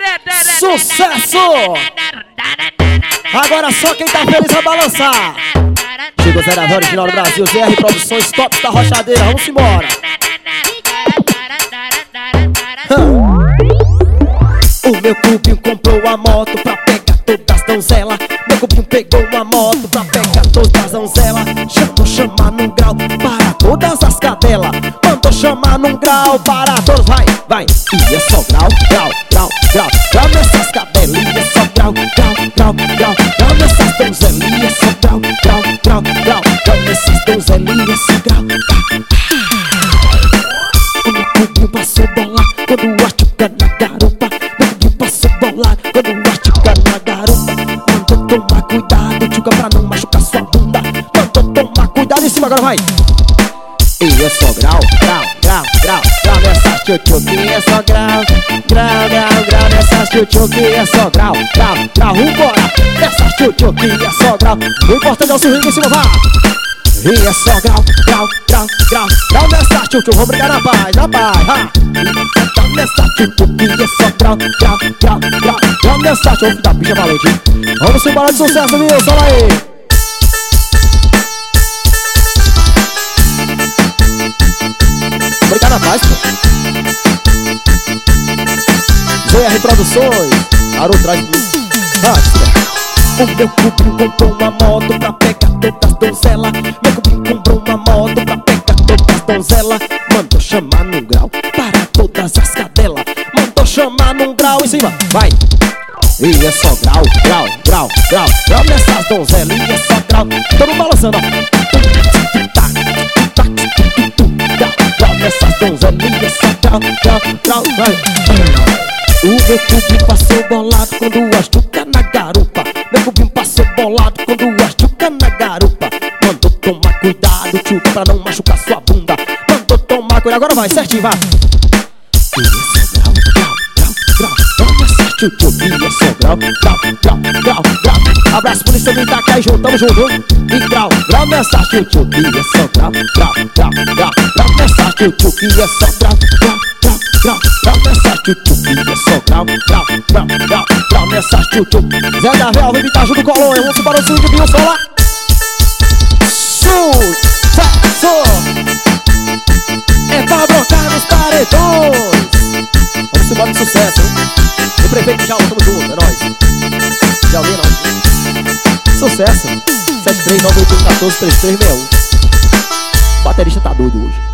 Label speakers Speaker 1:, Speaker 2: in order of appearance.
Speaker 1: Sucesso! Agora só quem tá feliz vai balançar. Chegou Zé da Vó, original do Brasil, ZR Produções, Tops da Rochadeira, vamos embora. O meu cubinho comprou a moto pra pegar todas as donzelas. Meu cubinho pegou uma moto pra pegar todas as donzelas. Mandou chamar num grau para todas as cadelas. Mandou chamar num grau para todos, vai, vai. E é só grau, grau, grau, grau. Grau nessas cadelinhas, só grau, grau, grau, grau. Grau nessas donzelinhas, só grau, grau, grau, grau. Grau nessas donzelinhas, só grau. O meu cubinho passou bola quando a tchuca na garupa. Meu cubinho passou bola quando a tchuca na garupa. Mandou tomar cuidado, tchuca, pra não machucar sua bunda. Mandou tomar cuidado, em cima agora vai. E é só grau, grau, grau, grau. Grau nessas tchutchuquinhas, é só grau, grau, grau, grau. Nessas tchutchuquinhas, é só grau, grau, grau. Vambora, nessas tchutchuquinhas, é só grau. O importante é o sorriso em cima, vai. E é só grau, grau, grau, grau. Grau nessa tchutchu, vamos brincar na paz, ha. Grau nessa tchutchuquinha, é só grau, grau, grau, grau. Grau nessa tchutchu, da bicha valente. Vamos embora de sucesso, viu? Só aí. Brincar na paz, pô. ZR Produções, Aro traz tudo. O meu cubinho comprou uma moto pra pegar todas as donzelas. Meu cubinho comprou uma moto pra pegar todas as donzelas. Mandou chamar num grau para todas as cadelas. Mandou chamar num grau em cima, vai. E é só grau, grau, grau, grau. Grau nessas donzelinhas, é só grau. Todo mundo balançando, ó. Grau nessas donzelinhas, é só grau, grau, grau, vai. O meu cubinho passou bolado quando a tchuca na garupa. Meu cubinho passou bolado quando a tchuca na garupa. Mandou tomar cuidado, tchuca, pra não machucar sua bunda. Mandou tomar cuidado, agora vai, certinho, vai. E esse grau, grau, grau, grau. Grau nessa tchutchuquinha, é só grau, grau, grau, grau, grau. Abraço, polícia militar, que aí junto, tamo junto. E grau, grau nessa tchutchuquinha, é só grau, grau, grau, grau. Grau nessa tchutchuquinha, é só grau, grau, grau, grau. Grau nessa tchutchuquinha, é só grau, grau, grau, grau. Grau nessa tchutchu. Zé da Véu, vem imitar junto com o Colônia. Vamos embora o swing de Bilson lá. Sucesso! É pra brocar nos paredões. Vamos embora de sucesso, hein? O prefeito já, tamo junto, é nóis. Já ouviu, não? Sucesso. 73981143361. O baterista tá doido hoje.